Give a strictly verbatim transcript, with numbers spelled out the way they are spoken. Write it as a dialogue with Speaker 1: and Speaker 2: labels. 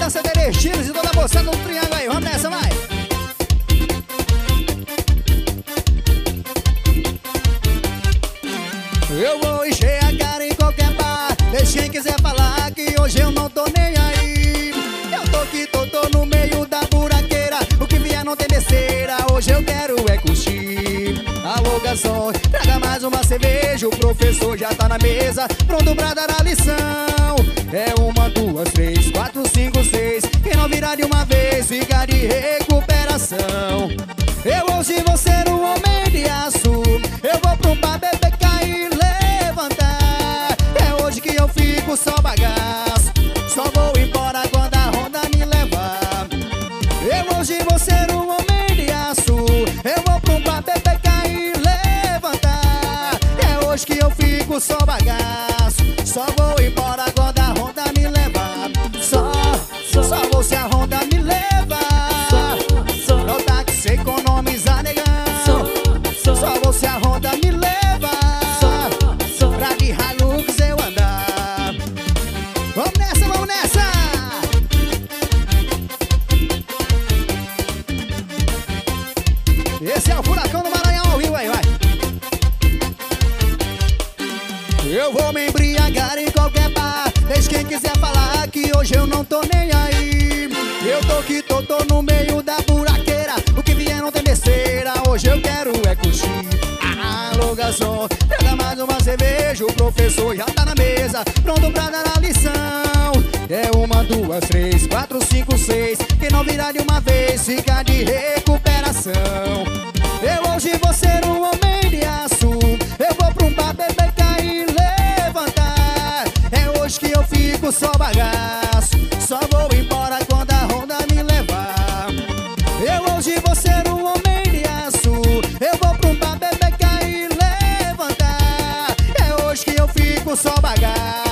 Speaker 1: da Cedere Estilos e toda a moçada do Triângulo aí. Vamos nessa, vai! Eu vou encher a cara em qualquer bar. Deixa quem quiser falar que hoje eu não tô nem aí. Eu tô aqui, tô, tô no meio da buraqueira. O que vier não tem besteira. Hoje eu quero é curtir. Alô, garçom, traga mais uma cerveja. O professor já tá na mesa, pronto pra dar a lição. É uma, duas, três, quatro, cinco, seis. Quem não virar de uma vez fica de recuperação. Eu hoje vou ser um homem de aço. Eu vou pro bar beber, cair, levantar. É hoje que eu fico só bagaço. Só vou embora quando a ronda me levar. Eu hoje vou ser um homem de aço. Eu vou pro bar beber, cair, levantar. É hoje que eu fico só bagaço. Só vou embora quando a ronda me levar. Só, só, só vou se a ronda me levar. Não dá que se economizar, negão. Só vou se a ronda me levar. Pra de Hilux eu andar. Vamos nessa, vamos nessa. Esse é o Furacão do Maranhão ao vivo aí, vai. Eu vou me embriagar em qualquer bar. Deixa quem quiser falar que hoje eu não tô nem aí. Eu tô aqui, tô, tô no meio da buraqueira. O que vier não tem besteira. Hoje eu quero é curtir. Alô, garçom, pega mais uma cerveja. O professor já tá na mesa, pronto pra dar a lição. É uma, duas, três, quatro, cinco, seis. Quem não virar de uma vez fica de recuperação. Eu hoje vou ser um homem de aço. Eu vou pra um bar beber, cair, levantar. É hoje que eu fico só bagaço. Só vou embora quando a ronda me levar. Eu hoje vou ser um homem de aço. Eu vou pra um bar beber, cair, levantar. É hoje que eu fico só bagaço.